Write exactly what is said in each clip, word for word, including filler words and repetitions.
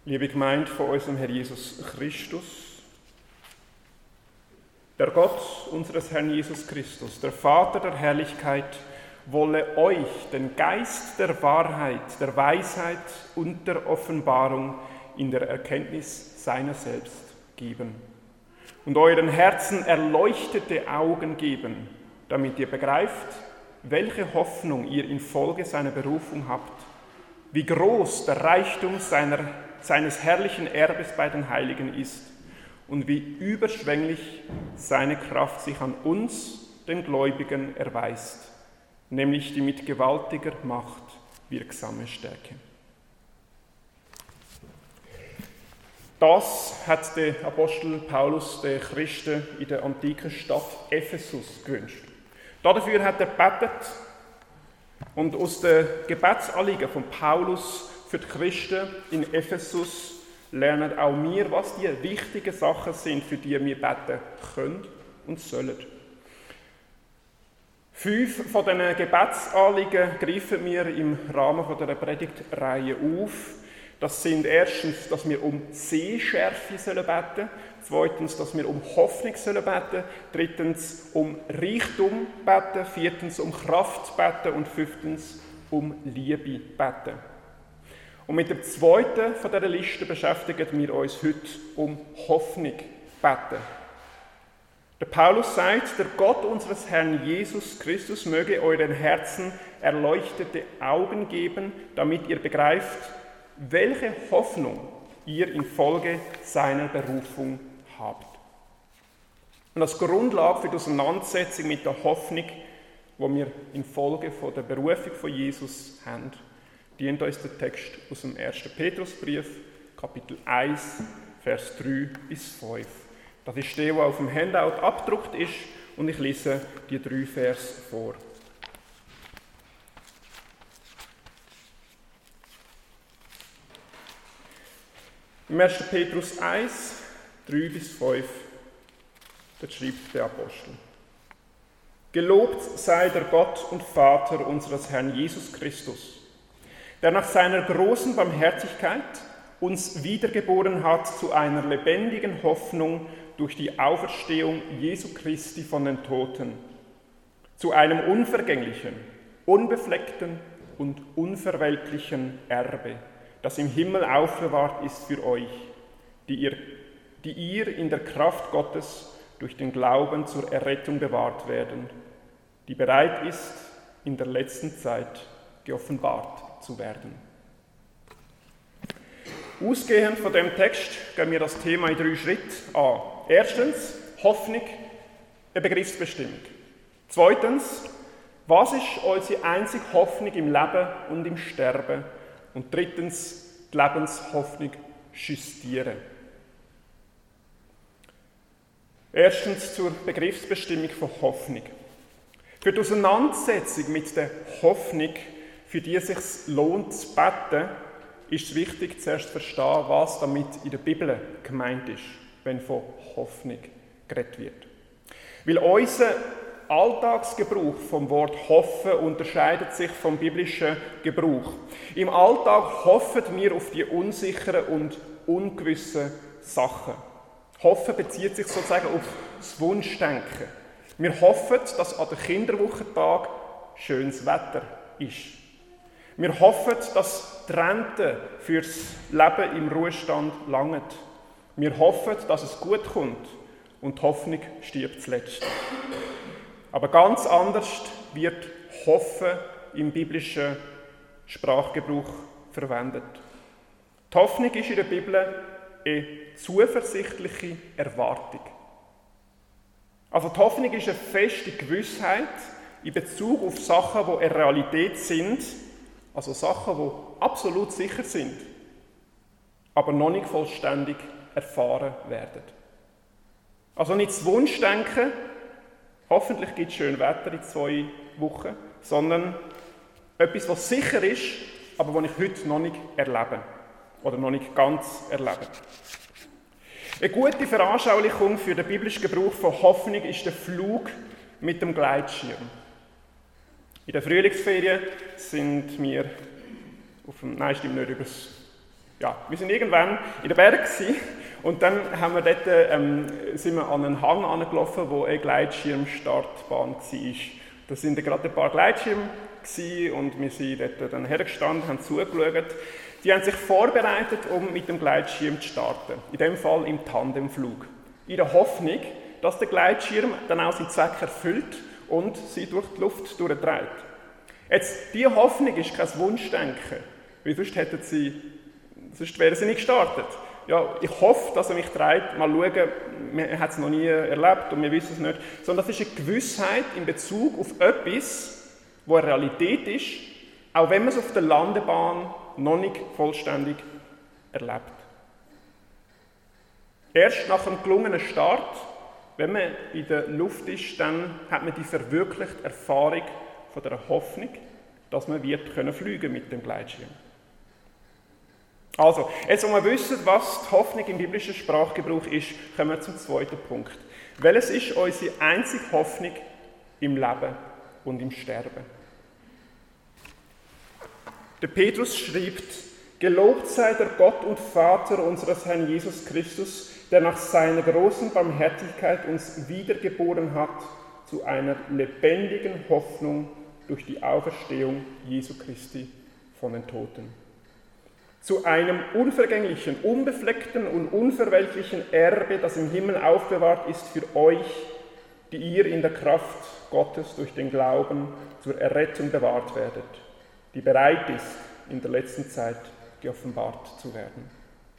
Liebe Gemeinde von unserem Herrn Jesus Christus, der Gott unseres Herrn Jesus Christus, der Vater der Herrlichkeit, wolle euch den Geist der Wahrheit, der Weisheit und der Offenbarung in der Erkenntnis seiner selbst geben und euren Herzen erleuchtete Augen geben, damit ihr begreift, welche Hoffnung ihr infolge seiner Berufung habt, wie groß der Reichtum seiner, seines herrlichen Erbes bei den Heiligen ist und wie überschwänglich seine Kraft sich an uns, den Gläubigen, erweist, nämlich die mit gewaltiger Macht wirksame Stärke. Das hat der Apostel Paulus den Christen in der antiken Stadt Ephesus gewünscht. Dafür hat er gebetet und aus den Gebetsanliegen von Paulus für die Christen in Ephesus lernen auch wir, was die wichtigen Sachen sind, für die wir beten können und sollen. Fünf von diesen Gebetsanliegen greifen wir im Rahmen dieser Predigtreihe auf. Das sind erstens, dass wir um Sehschärfe beten sollen, zweitens, dass wir um Hoffnung beten sollen, drittens um Reichtum beten, viertens um Kraft beten und fünftens um Liebe beten. Und mit der zweiten von dieser Liste beschäftigen wir uns heute um Hoffnung beten. Der Paulus sagt, der Gott unseres Herrn Jesus Christus möge euren Herzen erleuchtete Augen geben, damit ihr begreift, welche Hoffnung ihr infolge seiner Berufung habt. Und als Grundlage für die Auseinandersetzung mit der Hoffnung, die wir infolge von der Berufung von Jesus haben, dient uns der Text aus dem ersten Petrusbrief, Kapitel eins, Vers drei bis fünf. Das ist der, der auf dem Handout abgedruckt ist, und ich lese die drei Vers vor. Im ersten Petrus eins, drei bis fünf, dort schreibt der Apostel: Gelobt sei der Gott und Vater unseres Herrn Jesus Christus, der nach seiner großen Barmherzigkeit uns wiedergeboren hat zu einer lebendigen Hoffnung durch die Auferstehung Jesu Christi von den Toten, zu einem unvergänglichen, unbefleckten und unverwelklichen Erbe, das im Himmel aufbewahrt ist für euch, die ihr, die ihr in der Kraft Gottes durch den Glauben zur Errettung bewahrt werden, die bereit ist, in der letzten Zeit geoffenbart zu werden. Ausgehend von dem Text gehen wir das Thema in drei Schritten an. Erstens, Hoffnung, eine Begriffsbestimmung. Zweitens, was ist unsere einzige Hoffnung im Leben und im Sterben? Und drittens, die Lebenshoffnung justieren. Erstens zur Begriffsbestimmung von Hoffnung. Für die Auseinandersetzung mit der Hoffnung, für die es sich lohnt zu beten, ist es wichtig, zuerst zu verstehen, was damit in der Bibel gemeint ist, wenn von Hoffnung geredet wird. Weil unser Alltagsgebrauch vom Wort hoffen unterscheidet sich vom biblischen Gebrauch. Im Alltag hoffen wir auf die unsicheren und ungewissen Sachen. Hoffen bezieht sich sozusagen auf das Wunschdenken. Wir hoffen, dass an den Kinderwochentag schönes Wetter ist. Wir hoffen, dass die Rente fürs Leben im Ruhestand langt. Wir hoffen, dass es gut kommt und die Hoffnung stirbt zuletzt. Aber ganz anders wird Hoffen im biblischen Sprachgebrauch verwendet. Die Hoffnung ist in der Bibel eine zuversichtliche Erwartung. Also die Hoffnung ist eine feste Gewissheit in Bezug auf Sachen, die eine Realität sind, also Sachen, die absolut sicher sind, aber noch nicht vollständig erfahren werden. Also nicht das Wunschdenken, hoffentlich gibt es schön Wetter in zwei Wochen, sondern etwas, was sicher ist, aber was ich heute noch nicht erlebe oder noch nicht ganz erlebe. Eine gute Veranschaulichung für den biblischen Gebrauch von Hoffnung ist der Flug mit dem Gleitschirm. In der Frühlingsferien sind wir auf dem, nein, stimmt nicht, übers Ja, wir sind irgendwann in den Bergen und dann haben wir dort, ähm, sind wir an einen Hang angelaufen, wo eine Gleitschirmstartbahn war. Da sind gerade ein paar Gleitschirme und wir sind dort dann hergestanden, haben zugeschaut. Die haben sich vorbereitet, um mit dem Gleitschirm zu starten. In dem Fall im Tandemflug. In der Hoffnung, dass der Gleitschirm dann auch seinen Zweck erfüllt und sie durch die Luft durchtreibt. Jetzt, diese Hoffnung ist kein Wunschdenken, weil sonst, hätten sie, sonst wären sie nicht gestartet. Ja, ich hoffe, dass er mich treibt, mal schauen, wir haben es noch nie erlebt und wir wissen es nicht, sondern das ist eine Gewissheit in Bezug auf etwas, wo eine Realität ist, auch wenn man es auf der Landebahn noch nicht vollständig erlebt. Erst nach einem gelungenen Start, wenn man in der Luft ist, dann hat man die verwirklichte Erfahrung von der Hoffnung, dass man wird können fliegen mit dem Gleitschirm. Also, jetzt, wo wir wissen, was die Hoffnung im biblischen Sprachgebrauch ist, kommen wir zum zweiten Punkt. Welches ist unsere einzige Hoffnung im Leben und im Sterben? Der Petrus schreibt: Gelobt sei der Gott und Vater unseres Herrn Jesus Christus, der nach seiner großen Barmherzigkeit uns wiedergeboren hat zu einer lebendigen Hoffnung durch die Auferstehung Jesu Christi von den Toten. Zu einem unvergänglichen, unbefleckten und unverwelklichen Erbe, das im Himmel aufbewahrt ist für euch, die ihr in der Kraft Gottes durch den Glauben zur Errettung bewahrt werdet, die bereit ist, in der letzten Zeit geoffenbart zu werden.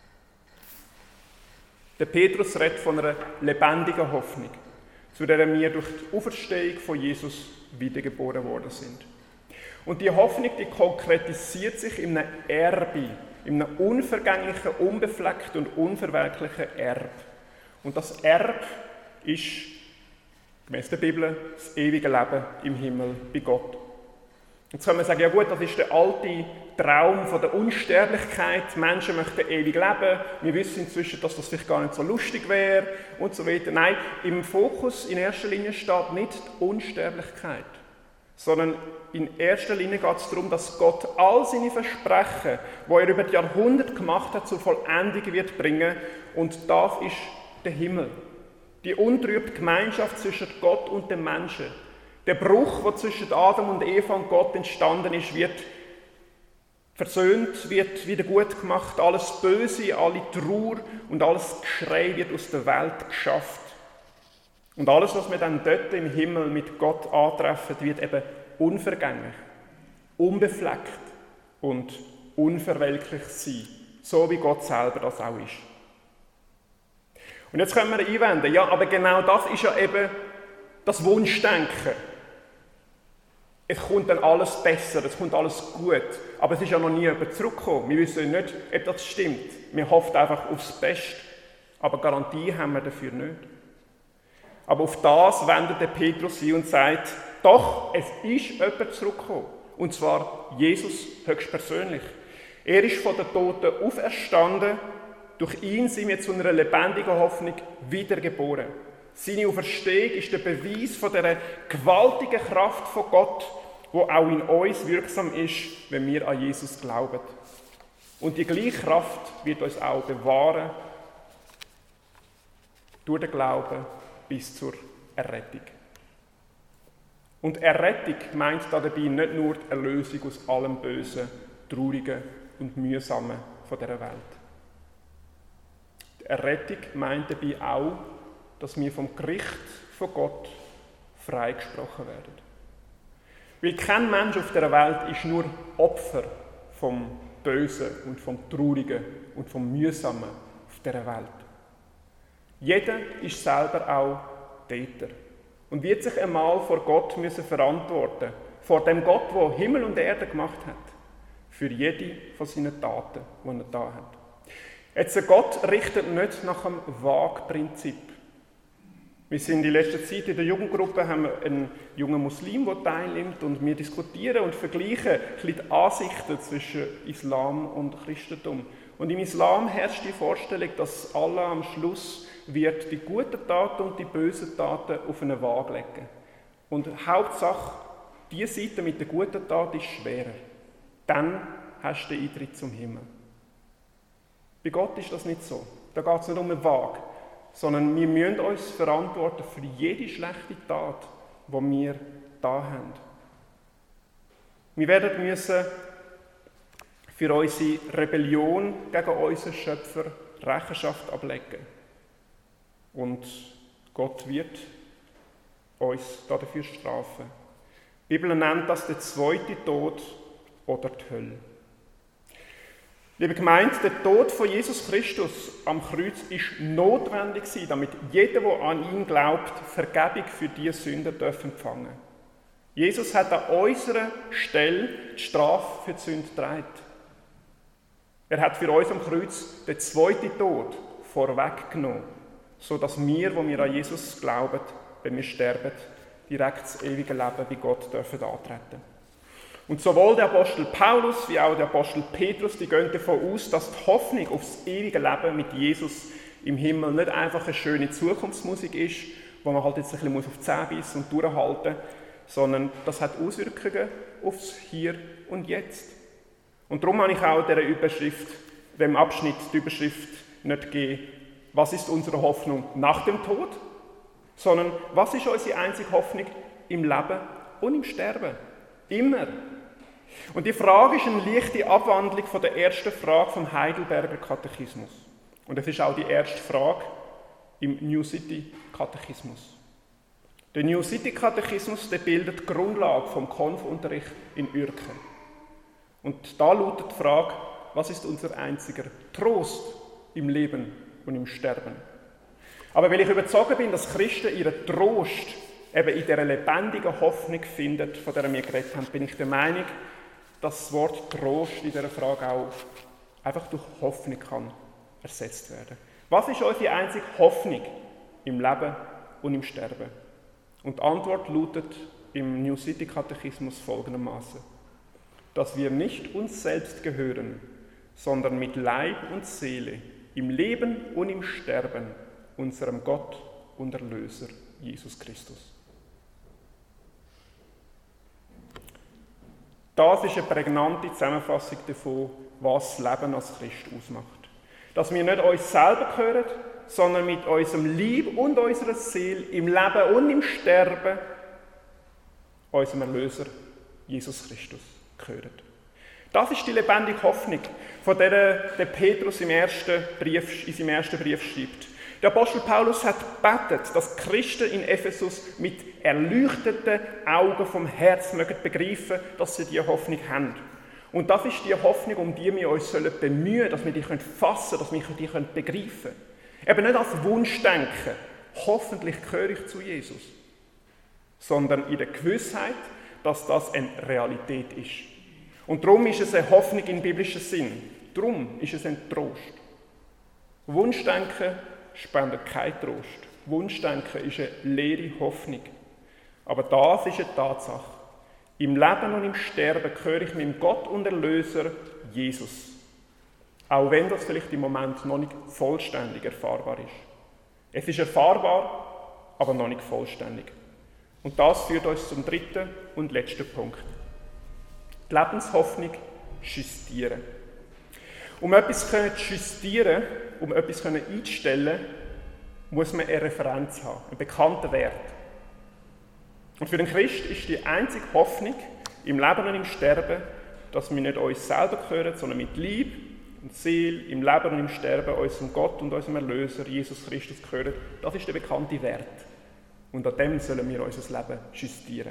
Der Petrus redet von einer lebendigen Hoffnung, zu der wir durch die Auferstehung von Jesus wiedergeboren worden sind. Und die Hoffnung, die konkretisiert sich in einem Erbe, in einem unvergänglichen, unbefleckten und unverwelklichen Erbe. Und das Erbe ist, gemäß der Bibel, das ewige Leben im Himmel bei Gott. Jetzt kann man sagen, ja gut, das ist der alte Traum von der Unsterblichkeit. Menschen möchten ewig leben. Wir wissen inzwischen, dass das vielleicht gar nicht so lustig wäre und so weiter. Nein, im Fokus in erster Linie steht nicht die Unsterblichkeit, sondern in erster Linie geht es darum, dass Gott all seine Versprechen, die er über die Jahrhunderte gemacht hat, zur Vollendung wird bringen. Und das ist der Himmel. Die untrübe Gemeinschaft zwischen Gott und dem Menschen. Der Bruch, der zwischen Adam und Eva und Gott entstanden ist, wird versöhnt, wird wieder gut gemacht. Alles Böse, alle Trauer und alles Geschrei wird aus der Welt geschafft. Und alles, was wir dann dort im Himmel mit Gott antreffen, wird eben unvergänglich, unbefleckt und unverwelklich sein. So wie Gott selber das auch ist. Und jetzt können wir einwenden, ja, aber genau das ist ja eben das Wunschdenken. Es kommt dann alles besser, es kommt alles gut, aber es ist ja noch nie jemand zurückgekommen. Wir wissen nicht, ob das stimmt. Wir hoffen einfach aufs Beste, aber Garantie haben wir dafür nicht. Aber auf das wendet der Petrus ein und sagt, doch, es ist jemand zurückgekommen. Und zwar Jesus höchstpersönlich. Er ist von den Toten auferstanden. Durch ihn sind wir zu einer lebendigen Hoffnung wiedergeboren. Seine Auferstehung ist der Beweis von dieser gewaltigen Kraft von Gott, die auch in uns wirksam ist, wenn wir an Jesus glauben. Und die gleiche Kraft wird uns auch bewahren, durch den Glauben bis zur Errettung. Und Errettung meint dabei nicht nur die Erlösung aus allem Bösen, Traurigen und Mühsamen von dieser Welt. Die Errettung meint dabei auch, dass wir vom Gericht von Gott freigesprochen werden. Weil kein Mensch auf dieser Welt ist nur Opfer vom Bösen und vom Traurigen und vom Mühsamen auf dieser Welt. Jeder ist selber auch Täter und wird sich einmal vor Gott müssen verantworten, vor dem Gott, der Himmel und Erde gemacht hat, für jede von seinen Taten, die er da hat. Jetzt, Gott richtet nicht nach einem Waagprinzip. Wir sind in letzter Zeit in der Jugendgruppe, haben wir einen jungen Muslim, der teilnimmt, und wir diskutieren und vergleichen die Ansichten zwischen Islam und Christentum. Und im Islam herrscht die Vorstellung, dass Allah am Schluss wird die guten Taten und die bösen Taten auf eine Waage legen. Und Hauptsache, die Seite mit der guten Tat ist schwerer. Dann hast du den Eintritt zum Himmel. Bei Gott ist das nicht so. Da geht es nicht um eine Waage, sondern wir müssen uns verantworten für jede schlechte Tat, die wir da haben. Wir werden müssen für unsere Rebellion gegen unseren Schöpfer Rechenschaft ablegen. Und Gott wird uns dafür strafen. Die Bibel nennt das den zweiten Tod oder die Hölle. Liebe Gemeinde, der Tod von Jesus Christus am Kreuz ist notwendig gewesen, damit jeder, der an ihn glaubt, Vergebung für diese Sünden empfangen darf. Jesus hat an unserer Stelle die Strafe für die Sünde getragen. Er hat für uns am Kreuz den zweiten Tod vorweggenommen, sodass wir, wo wir an Jesus glauben, wenn wir sterben, direkt das ewige Leben bei Gott dürfen antreten. Und sowohl der Apostel Paulus wie auch der Apostel Petrus, die gehen davon aus, dass die Hoffnung auf das ewige Leben mit Jesus im Himmel nicht einfach eine schöne Zukunftsmusik ist, wo man halt jetzt ein bisschen auf die Zähne beißen und durchhalten muss, sondern das hat Auswirkungen aufs Hier und Jetzt. Und darum habe ich auch dieser Überschrift, dem Abschnitt die Überschrift nicht gegeben, was ist unsere Hoffnung nach dem Tod, sondern was ist unsere einzige Hoffnung im Leben und im Sterben. Immer. Und die Frage ist eine leichte Abwandlung von der ersten Frage vom Heidelberger Katechismus. Und es ist auch die erste Frage im New City Katechismus. Der New City Katechismus, der bildet die Grundlage vom Konfunterricht in Uerken. Und da lautet die Frage, was ist unser einziger Trost im Leben und im Sterben? Aber weil ich überzeugt bin, dass Christen ihren Trost eben in dieser lebendigen Hoffnung finden, von der wir geredet haben, bin ich der Meinung, dass das Wort Trost in dieser Frage auch einfach durch Hoffnung kann ersetzt werden. Was ist unsere einzige Hoffnung im Leben und im Sterben? Und die Antwort lautet im New City Katechismus folgendermaßen: Dass wir nicht uns selbst gehören, sondern mit Leib und Seele im Leben und im Sterben unserem Gott und Erlöser Jesus Christus. Das ist eine prägnante Zusammenfassung davon, was das Leben als Christ ausmacht. Dass wir nicht uns selber gehören, sondern mit unserem Leib und unserer Seele im Leben und im Sterben unserem Erlöser Jesus Christus gehören. Das ist die lebendige Hoffnung, von der der Petrus im ersten Brief, in seinem ersten Brief schreibt. Der Apostel Paulus hat gebetet, dass die Christen in Ephesus mit erleuchteten Augen vom Herz mögen begreifen, dass sie diese Hoffnung haben. Und das ist die Hoffnung, um die wir uns bemühen sollen, dass wir die fassen können, dass wir die begreifen können. Eben nicht als Wunschdenken, hoffentlich gehöre ich zu Jesus, sondern in der Gewissheit, dass das eine Realität ist. Und darum ist es eine Hoffnung im biblischen Sinn. Darum ist es ein Trost. Wunschdenken spendet keinen Trost. Wunschdenken ist eine leere Hoffnung. Aber das ist eine Tatsache. Im Leben und im Sterben gehöre ich meinem Gott und Erlöser Jesus. Auch wenn das vielleicht im Moment noch nicht vollständig erfahrbar ist. Es ist erfahrbar, aber noch nicht vollständig. Und das führt uns zum dritten und letzten Punkt. Die Lebenshoffnung justieren. Um etwas zu justieren, um etwas einzustellen, muss man eine Referenz haben, einen bekannten Wert. Und für den Christ ist die einzige Hoffnung im Leben und im Sterben, dass wir nicht uns selber gehören, sondern mit Leib und Seele im Leben und im Sterben unserem Gott und unserem Erlöser, Jesus Christus, gehören. Das ist der bekannte Wert. Und an dem sollen wir unser Leben justieren.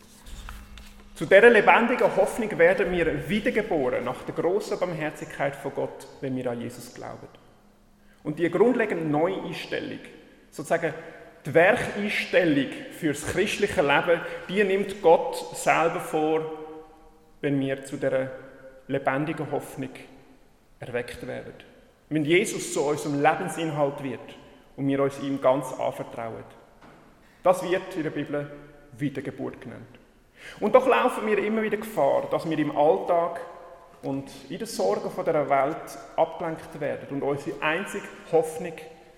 Zu dieser lebendigen Hoffnung werden wir wiedergeboren nach der grossen Barmherzigkeit von Gott, wenn wir an Jesus glauben. Und die grundlegende Neueinstellung, sozusagen die Werkeinstellung für das christliche Leben, die nimmt Gott selber vor, wenn wir zu dieser lebendigen Hoffnung erweckt werden. Wenn Jesus zu unserem Lebensinhalt wird und wir uns ihm ganz anvertrauen. Das wird in der Bibel Wiedergeburt genannt. Und doch laufen wir immer wieder Gefahr, dass wir im Alltag und in den Sorgen dieser Welt abgelenkt werden und unsere einzige Hoffnung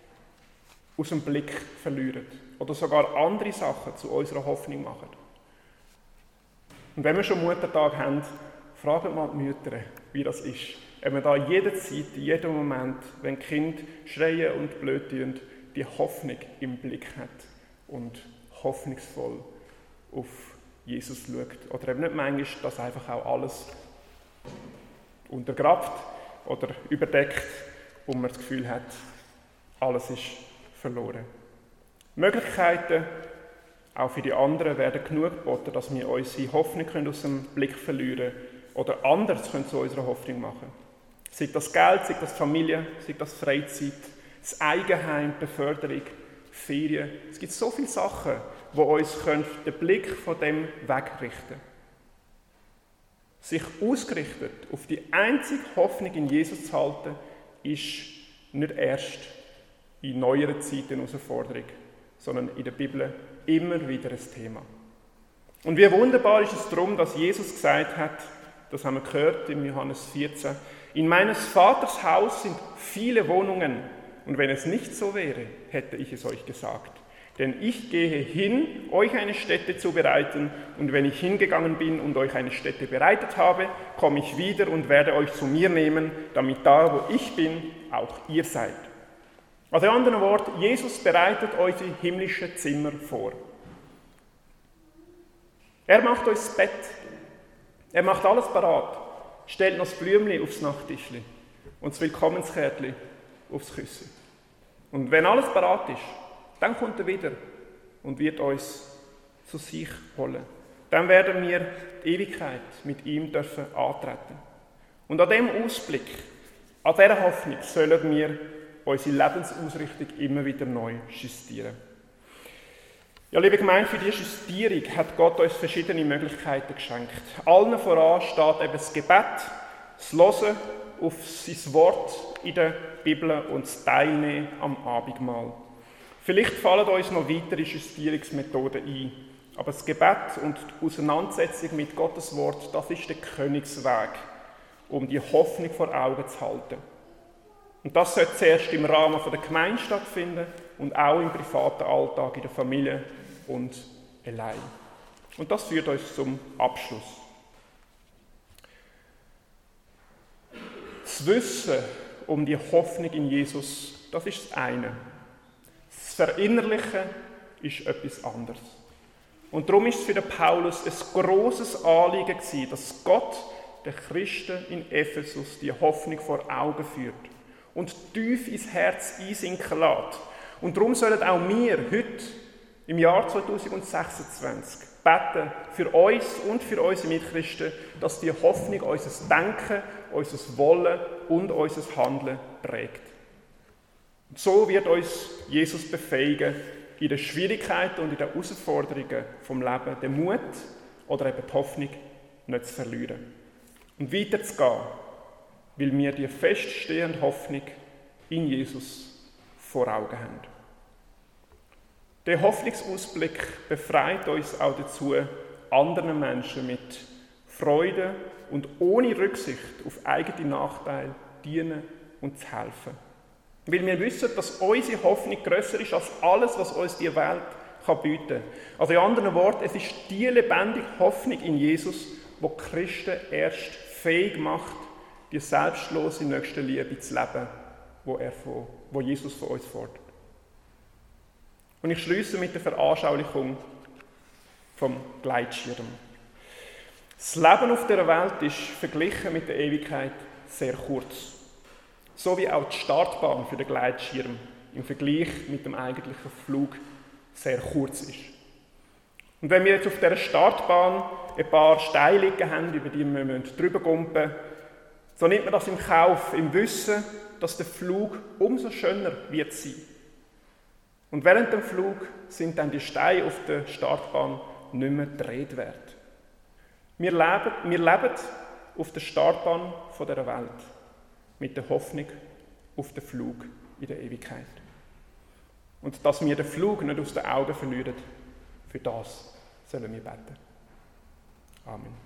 aus dem Blick verlieren oder sogar andere Sachen zu unserer Hoffnung machen. Und wenn wir schon Muttertag haben, fragen mal die Mütter, wie das ist, ob man da jederzeit, in jedem Moment, wenn Kinder schreien und blöd tun, die Hoffnung im Blick hat und hoffnungsvoll auf Jesus schaut. Oder eben nicht manchmal, dass einfach auch alles untergrabt oder überdeckt und man das Gefühl hat, alles ist verloren. Möglichkeiten, auch für die anderen, werden genug geboten, dass wir unsere Hoffnung aus dem Blick verlieren können oder anders können zu unserer Hoffnung machen. Sei das Geld, sei das Familie, sei das Freizeit, das Eigenheim, die Beförderung, Ferien. Es gibt so viele Sachen, die uns den Blick von dem wegrichten können. Sich ausgerichtet auf die einzige Hoffnung in Jesus zu halten, ist nicht erst in neueren Zeiten eine Herausforderung, sondern in der Bibel immer wieder ein Thema. Und wie wunderbar ist es darum, dass Jesus gesagt hat, das haben wir gehört in Johannes vierzehn, in meines Vaters Haus sind viele Wohnungen, und wenn es nicht so wäre, hätte ich es euch gesagt. Denn ich gehe hin, euch eine Stätte zu bereiten, und wenn ich hingegangen bin und euch eine Stätte bereitet habe, komme ich wieder und werde euch zu mir nehmen, damit da, wo ich bin, auch ihr seid. Also in anderen Worten, Jesus bereitet euch die himmlischen Zimmer vor. Er macht euch das Bett. Er macht alles parat. Stellt noch das Blümchen aufs Nachttischli und das Willkommenskärtchen aufs Küssen. Und wenn alles parat ist, dann kommt er wieder und wird uns zu sich holen. Dann werden wir die Ewigkeit mit ihm dürfen antreten. Und an diesem Ausblick, an dieser Hoffnung sollen wir unsere Lebensausrichtung immer wieder neu justieren. Ja, liebe Gemeinde, für diese Justierung hat Gott uns verschiedene Möglichkeiten geschenkt. Allen voran steht eben das Gebet, das Hören auf sein Wort in der Bibel und das Teilnehmen am Abendmahl. Vielleicht fallen uns noch weitere Justierungsmethoden ein, aber das Gebet und die Auseinandersetzung mit Gottes Wort, das ist der Königsweg, um die Hoffnung vor Augen zu halten. Und das sollte zuerst im Rahmen der Gemeinde stattfinden und auch im privaten Alltag, in der Familie und allein. Und das führt uns zum Abschluss. Das Wissen um die Hoffnung in Jesus, das ist das eine. Das Verinnerlichen ist etwas anderes. Und darum ist es für den Paulus ein grosses Anliegen gewesen, dass Gott den Christen in Ephesus die Hoffnung vor Augen führt und tief ins Herz einsinken lässt. Und darum sollen auch wir heute, im Jahr zweitausendsechsundzwanzig, beten für uns und für unsere Mitchristen, dass die Hoffnung unser Denken, unser Wollen und unser Handeln prägt. Und so wird uns Jesus befähigen, in den Schwierigkeiten und in den Herausforderungen vom Leben den Mut oder eben die Hoffnung nicht zu verlieren. Und weiterzugehen, weil wir die feststehende Hoffnung in Jesus vor Augen haben. Der Hoffnungsausblick befreit uns auch dazu, anderen Menschen mit Freude und ohne Rücksicht auf eigene Nachteile dienen und zu helfen. Weil wir wissen, dass unsere Hoffnung grösser ist als alles, was uns die Welt kann bieten kann. Also in anderen Worten, es ist die lebendige Hoffnung in Jesus, die die Christen erst fähig macht, die selbstlose Nächstenliebe zu leben, wo, er von, wo Jesus von uns fordert. Und ich schließe mit der Veranschaulichung vom Gleitschirm. Das Leben auf dieser Welt ist verglichen mit der Ewigkeit sehr kurz. So wie auch die Startbahn für den Gleitschirm im Vergleich mit dem eigentlichen Flug sehr kurz ist. Und wenn wir jetzt auf dieser Startbahn ein paar Steine liegen haben, über die wir drüber gumpen, so nimmt man das im Kauf, im Wissen, dass der Flug umso schöner wird sein. Und während dem Flug sind dann die Steine auf der Startbahn nicht mehr gedreht wert. Wir leben, wir leben auf der Startbahn dieser Welt mit der Hoffnung auf den Flug in der Ewigkeit. Und dass wir den Flug nicht aus den Augen verlieren, für das sollen wir beten. Amen.